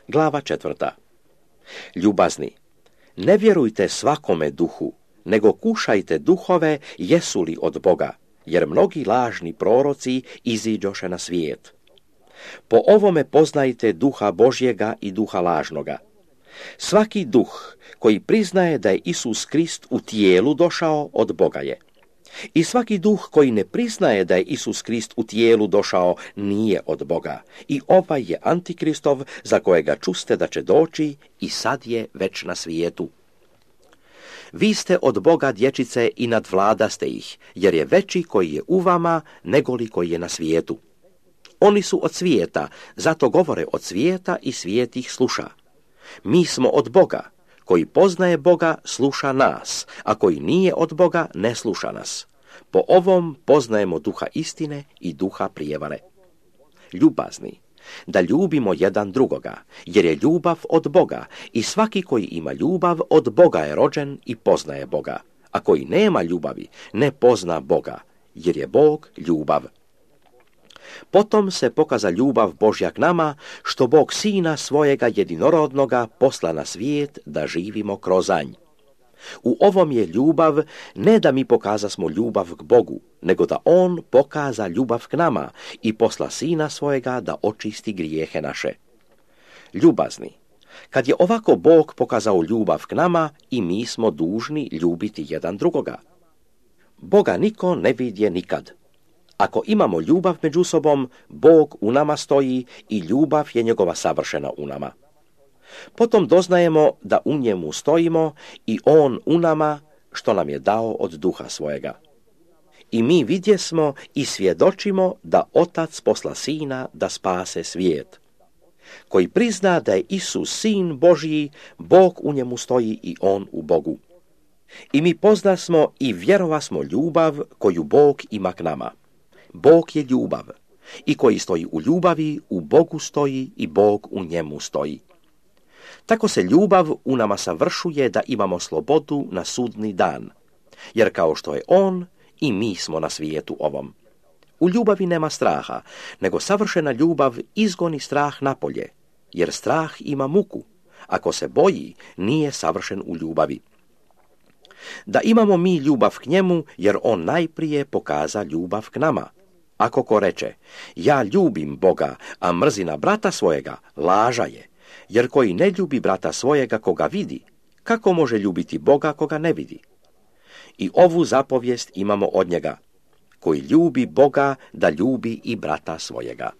Glava 4. Ljubazni, ne vjerujte svakome duhu, nego kušajte duhove jesu li od Boga, jer mnogi lažni proroci iziđoše na svijet. Po ovome poznajte duha Božjega i duha lažnoga. Svaki duh koji priznaje da je Isus Krist u tijelu došao, od Boga je. I svaki duh koji ne priznaje da je Isus Krist u tijelu došao, nije od Boga. I ovaj je Antikristov, za kojega čuste da će doći i sad je već na svijetu. Vi ste od Boga, dječice, i nadvladaste ih, jer je veći koji je u vama negoli koji je na svijetu. Oni su od svijeta, zato govore od svijeta i svijet ih sluša. Mi smo od Boga, koji poznaje Boga sluša nas, a koji nije od Boga ne sluša nas. Po ovom poznajemo duha istine i duha prijevare. Ljubazni, da ljubimo jedan drugoga, jer je ljubav od Boga i svaki koji ima ljubav od Boga je rođen i poznaje Boga, a koji nema ljubavi ne pozna Boga, jer je Bog ljubav. Potom se pokaza ljubav Božja k nama, što Bog Sina svojega jedinorodnoga posla na svijet da živimo kroz nj. U ovom je ljubav, ne da mi pokazasmo ljubav k Bogu, nego da On pokaza ljubav k nama i posla Sina svojega da očisti grijehe naše. Ljubazni, kad je ovako Bog pokazao ljubav k nama, i mi smo dužni ljubiti jedan drugoga. Boga niko ne vidje nikad. Ako imamo ljubav među sobom, Bog u nama stoji i ljubav je njegova savršena u nama. Potom doznajemo da u njemu stojimo i on u nama, što nam je dao od duha svojega. I mi vidjesmo i svjedočimo da Otac posla Sina da spase svijet. Koji prizna da je Isus Sin Božji, Bog u njemu stoji i on u Bogu. I mi poznasmo i vjerovasmo ljubav koju Bog ima k nama. Bog je ljubav, i koji stoji u ljubavi, u Bogu stoji i Bog u njemu stoji. Tako se ljubav u nama savršuje da imamo slobodu na sudni dan, jer kao što je On, i mi smo na svijetu ovom. U ljubavi nema straha, nego savršena ljubav izgoni strah napolje, jer strah ima muku. Ako se boji, nije savršen u ljubavi. Da imamo mi ljubav k njemu, jer on najprije pokaza ljubav k nama. Ako ko reče, ja ljubim Boga, a mrzina brata svojega, laža je, jer koji ne ljubi brata svojega koga vidi, kako može ljubiti Boga koga ne vidi? I ovu zapovijest imamo od njega, koji ljubi Boga da ljubi i brata svojega.